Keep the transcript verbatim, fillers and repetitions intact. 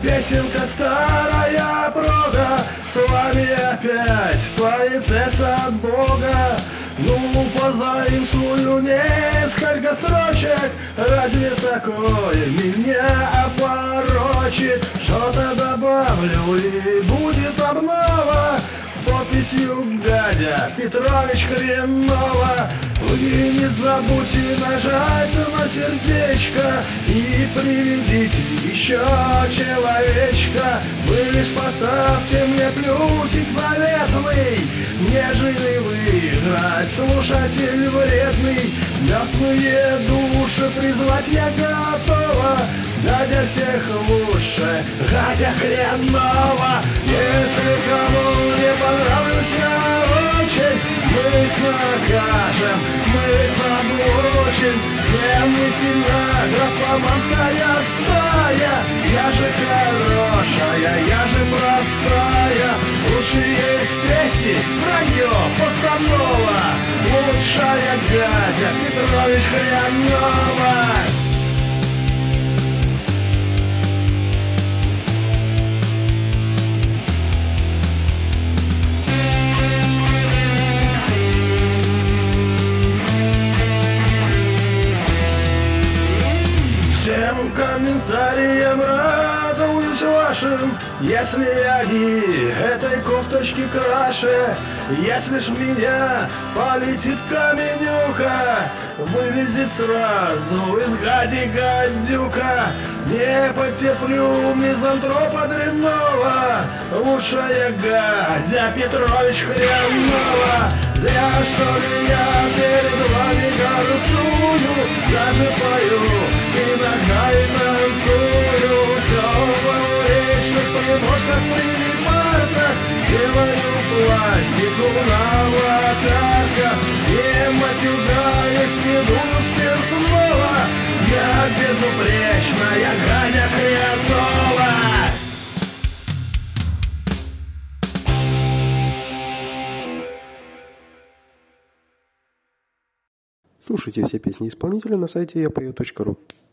Песенка старая прога, с вами опять поэтесса от Бога. Ну, позаимствую несколько строчек, разве такое меня опорочит? Что-то добавлю и будет обнова с подписью «Гадя Петрович Хренова». Вы не забудьте нажать на сердечко и приведите еще человечка. Вы лишь поставьте мне плюсик заветный, нежели выиграть слушатель вредный. Мертвые души призвать я готова, Гадя всех лучше, Гадя Хренова. Если кому не понравлюсь я очень, мы их накажем, мы их заблочим. Темный сильна графоманская стая, я же хорошая, я же простая. Лучше есть песни, вранье, постанова, лучшая Гадя Петрович Хренова. Всем комментариям радуюсь вашим, если они этой кофточки краше. Если ж меня полетит каменюка, вылезет сразу из Гади гадюка. Не потерплю мизантропа дрянного, лучшая Гадя Петрович Хренова. Зря что ли я перед вами горцую, даже пою, иногда и танцую. Все в вечных примочках приматах, делаю пластику на аватарках. И матюгаюсь, не дую спиртного, я безупречная Гадя Хренова. Слушайте все песни исполнителя на сайте я пою точка ру.